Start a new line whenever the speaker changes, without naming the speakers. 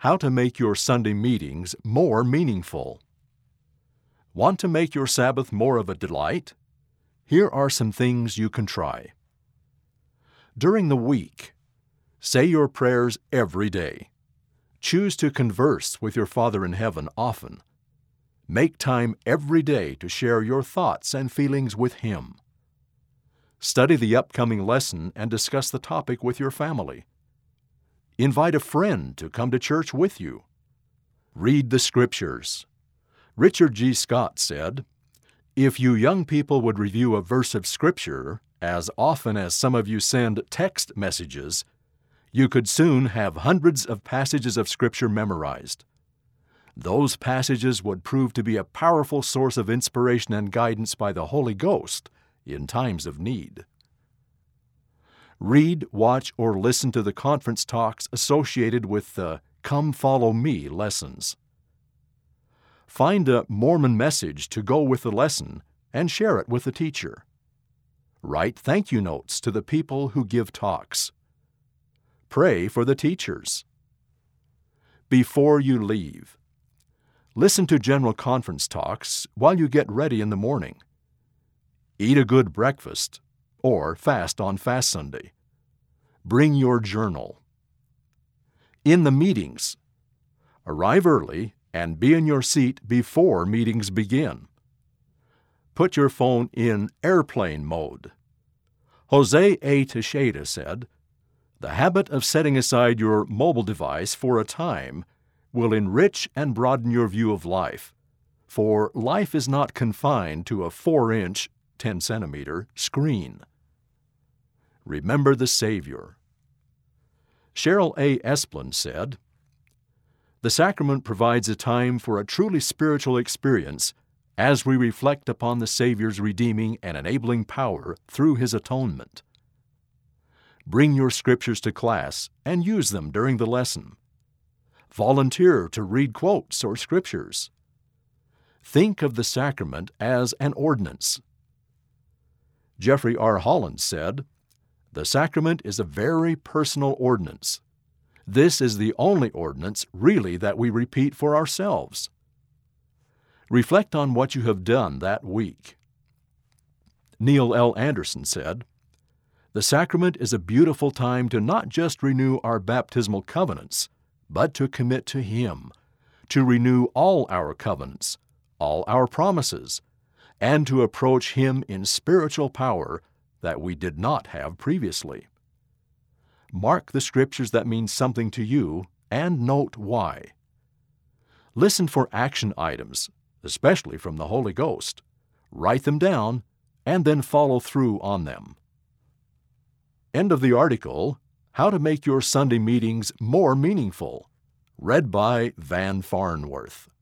How to make your Sunday meetings more meaningful. Want to make your Sabbath more of a delight? Here are some things you can try. During the week, say your prayers every day. Choose to converse with your Father in heaven often. Make time every day to share your thoughts and feelings with Him. Study the upcoming lesson and discuss the topic with your family. Invite a friend to come to church with you. Read the Scriptures. Richard G. Scott said, "If you young people would review a verse of Scripture as often as some of you send text messages, you could soon have hundreds of passages of Scripture memorized. Those passages would prove to be a powerful source of inspiration and guidance by the Holy Ghost in times of need." Read, watch, or listen to the conference talks associated with the Come Follow Me lessons. Find a Mormon message to go with the lesson and share it with the teacher. Write thank you notes to the people who give talks. Pray for the teachers. Before you leave, listen to general conference talks while you get ready in the morning. Eat a good breakfast, or fast on Fast Sunday. Bring your journal. In the meetings, arrive early and be in your seat before meetings begin. Put your phone in airplane mode. Jose A. Teixeira said, "The habit of setting aside your mobile device for a time will enrich and broaden your view of life, for life is not confined to a 4-inch, 10-centimeter screen." Remember the Savior. Cheryl A. Esplin said, "The sacrament provides a time for a truly spiritual experience as we reflect upon the Savior's redeeming and enabling power through His atonement. Bring your Scriptures to class and use them during the lesson. Volunteer to read quotes or scriptures. Think of the sacrament as an ordinance." Jeffrey R. Holland said, "The sacrament is a very personal ordinance. This is the only ordinance really that we repeat for ourselves." Reflect on what you have done that week. Neil L. Anderson said, "The sacrament is a beautiful time to not just renew our baptismal covenants, but to commit to Him, to renew all our covenants, all our promises, and to approach Him in spiritual power that we did not have previously. Mark the Scriptures that mean something to you and note why. Listen for action items, especially from the Holy Ghost. Write them down and then follow through on them." End of the article, How to Make Your Sunday Meetings More Meaningful, read by Van Farnworth.